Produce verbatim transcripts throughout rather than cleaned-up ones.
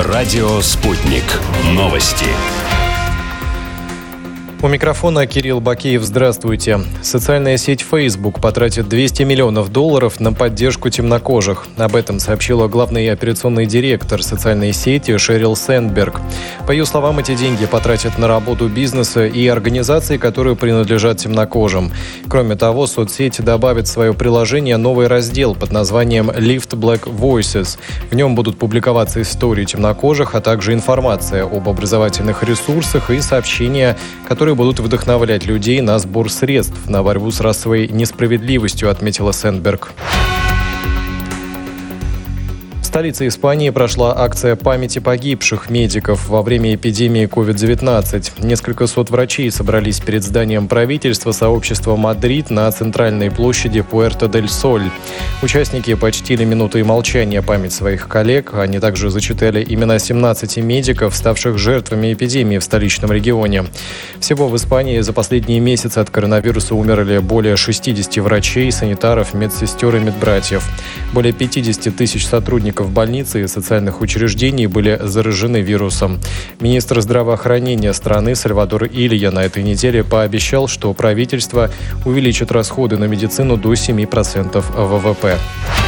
Радио «Спутник». Новости. У микрофона Кирилл Бакеев. Здравствуйте. Социальная сеть Facebook потратит двести миллионов долларов на поддержку темнокожих. Об этом сообщила главный операционный директор социальной сети Шерил Сэндберг. По ее словам, эти деньги потратят на работу бизнеса и организаций, которые принадлежат темнокожим. Кроме того, соцсеть добавит в свое приложение новый раздел под названием Lift Black Voices. В нем будут публиковаться истории темнокожих, а также информация об образовательных ресурсах и сообщения, которые будут вдохновлять людей на сбор средств на борьбу с расовой несправедливостью, отметила Сэндберг. В столице Испании прошла акция памяти погибших медиков во время эпидемии ковид девятнадцать. Несколько сот врачей собрались перед зданием правительства сообщества Мадрид на центральной площади Пуэрто-дель-Соль. Участники почтили минутой молчания память своих коллег. Они также зачитали имена семнадцати медиков, ставших жертвами эпидемии в столичном регионе. Всего в Испании за последние месяцы от коронавируса умерли более шестидесяти врачей, санитаров, медсестер и медбратьев. Более пятидесяти тысяч сотрудников в больнице и социальных учреждений были заражены вирусом. Министр здравоохранения страны Сальвадор Илья на этой неделе пообещал, что правительство увеличит расходы на медицину до семи процентов ВВП.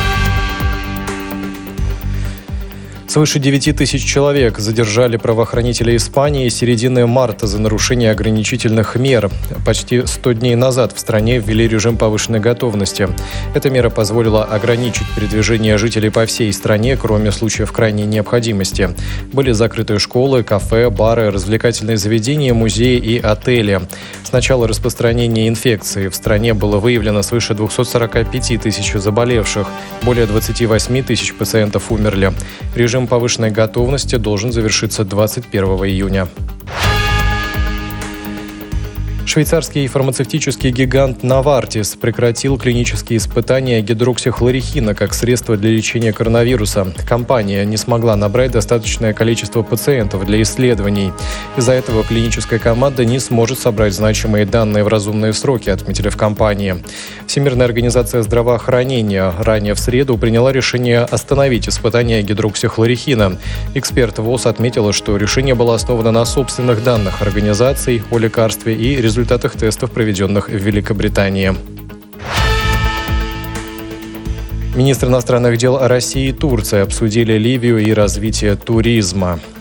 Свыше девяти тысяч человек задержали правоохранители Испании с середины марта за нарушение ограничительных мер. Почти сто дней назад в стране ввели режим повышенной готовности. Эта мера позволила ограничить передвижение жителей по всей стране, кроме случаев крайней необходимости. Были закрыты школы, кафе, бары, развлекательные заведения, музеи и отели. С начала распространения инфекции в стране было выявлено свыше двухсот сорока пяти тысяч заболевших. Более двадцати восьми тысяч пациентов умерли. Режим повышенной готовности должен завершиться двадцать первого июня. Швейцарский фармацевтический гигант Novartis прекратил клинические испытания гидроксихлорохина как средство для лечения коронавируса. Компания не смогла набрать достаточное количество пациентов для исследований. Из-за этого клиническая команда не сможет собрать значимые данные в разумные сроки, отметили в компании. Всемирная организация здравоохранения ранее в среду приняла решение остановить испытания гидроксихлорохина. Эксперт ВОЗ отметила, что решение было основано на собственных данных организаций о лекарстве и результатах результатах тестов, проведенных в Великобритании. Министры иностранных дел России и Турции обсудили Ливию и развитие туризма.